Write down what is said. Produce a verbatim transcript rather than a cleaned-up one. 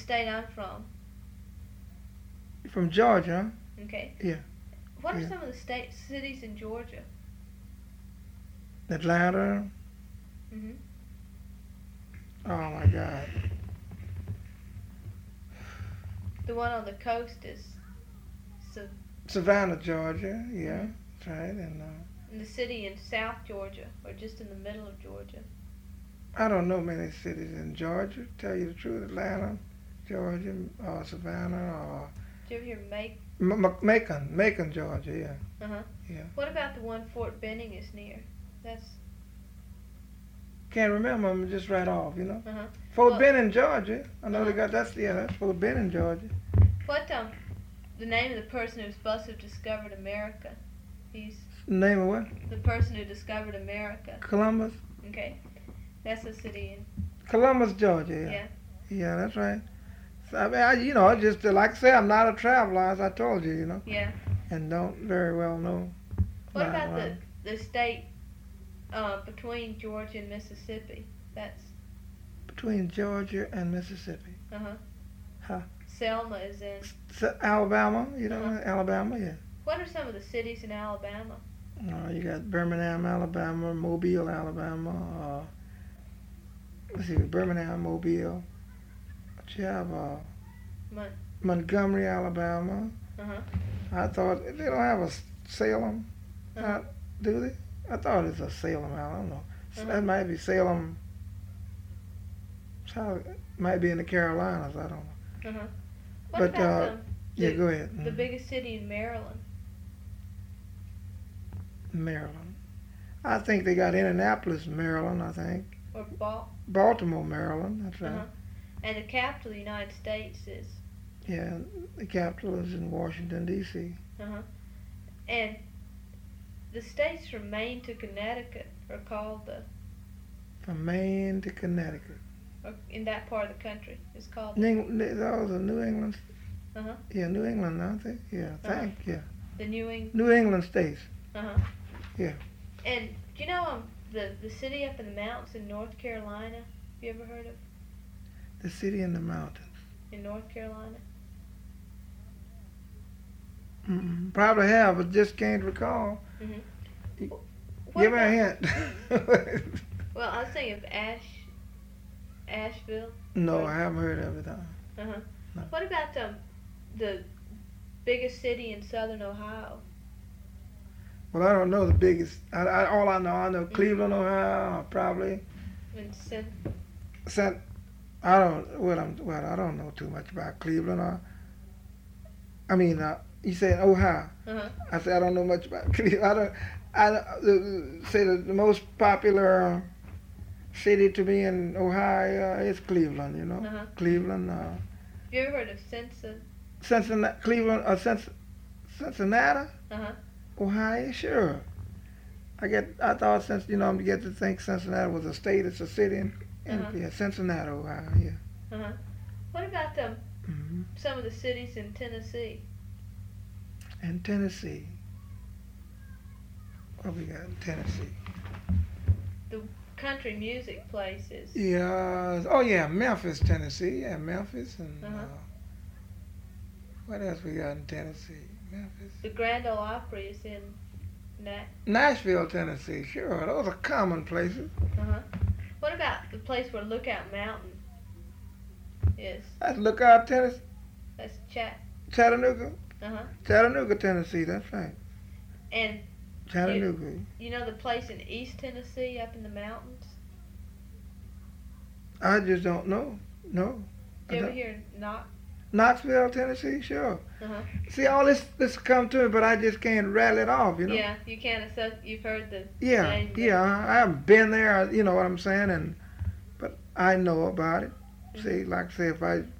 state I'm from. From Georgia, huh? Okay. Yeah. What are Yeah. some of the state cities in Georgia? Atlanta. Mhm. Oh my God. The one on the coast is so. Savannah, Georgia. Yeah, Mhm. that's right. And uh, And the city in South Georgia, or just in the middle of Georgia. I don't know many cities in Georgia. Tell you the truth, Atlanta, Georgia, or Savannah, or Did you ever hear Make? M- M- Macon, Macon, Georgia. Yeah, Uh huh. yeah. What about the one Fort Benning is near? That's. Can't remember them just right off. You know. Uh huh. Fort Well- Benning, Georgia. I know they Uh-huh. got that's yeah, that's Fort Benning, Georgia. What um, the name of the person who's supposed to have discovered America? He's Name of what? the person who discovered America. Columbus. Okay. That's a city in. Columbus, Georgia. Yeah. Yeah. Yeah, that's right. So, I mean, I, you know, just uh, like I say, I'm not a traveler, as I told you, you know, Yeah. and don't very well know. What Right, about right. the the state uh, between Georgia and Mississippi? That's Between Georgia and Mississippi. uh huh. Huh. Selma is in. S- Alabama, you know, Uh-huh. Alabama, yeah. What are some of the cities in Alabama? Uh, you got Birmingham, Alabama, Mobile, Alabama. Uh, let's see, Birmingham, Mobile. But you have uh, Mon- Montgomery, Alabama. uh huh. I thought they don't have a S- Salem, Uh-huh. uh, do they? I thought it's a Salem. I don't know. So Uh-huh. that might be Salem. South, might be in the Carolinas. I don't know. Uh huh. What But, about uh, the, Yeah, the, go ahead. the Mm. biggest city in Maryland? Maryland. I think they got Indianapolis, Maryland. I think Or Bal- Baltimore, Maryland. That's right. uh-huh. And the capital of the United States is. Yeah, the capital is in Washington D C. Uh-huh. And the states from Maine to Connecticut are called the, From Maine to Connecticut. or in that part of the country, is called. New, those are New England. Uh-huh. Yeah, New England, aren't they? Yeah, Uh-huh. thank yeah. The New England. New England states. Uh-huh. Yeah. And do you know um the the city up in the mountains in North Carolina? Have you ever heard of The city in the mountains. in North Carolina? Mm-mm. Probably have, but just can't recall. Mm-hmm. Y- What Give me a about- hint. Well, I was thinking of Ash, Asheville. No, I haven't heard of it. Uh, Uh-huh. No. What about um the biggest city in southern Ohio? Well, I don't know the biggest. I, I, all I know, I know Cleveland, Ohio, probably. In Cent- Saint, I don't. Well, I'm. Well, I don't know too much about Cleveland. Or, I mean, uh, you said Ohio. uh-huh. I said I don't know much about Cleveland. I don't. I don't- uh, say the, the most popular uh, city to me in Ohio uh, is Cleveland. You know, Uh-huh. Cleveland, uh, Have you ever heard of Cincinnati? Cincinnati, Cleveland, uh, Cinc- Cincinnati, Uh-huh. Ohio. Sure. I get. I thought since you know I get to think Cincinnati was a state. It's a city. In, in Uh-huh. yeah, Cincinnati, Ohio. Yeah. Uh-huh. What about um hmm some of the cities in Tennessee? And Tennessee. What we got in Tennessee? Country music places. Yeah. Oh yeah, Memphis, Tennessee. Yeah, Memphis and Uh-huh. uh, what else we got in Tennessee? Memphis. The Grand Ole Opry is in Nat. Nashville, Tennessee. Sure, those are common places. Uh-huh. What about the place where Lookout Mountain is? That's Lookout, Tennessee. That's Chat. Chattanooga. Uh-huh. Chattanooga, Tennessee. That's right. And Chattanooga. you know the place in East Tennessee up in the mountains? I just don't know. No. I You ever don't- hear Knox? Knoxville, Tennessee. Sure. Uh-huh. See, all this this come to me, but I just can't rattle it off. You know. Yeah, you can't assess. You've heard the Yeah, name, but- yeah, I haven't been there, you know what I'm saying, and but I know about it. See, like I say, if I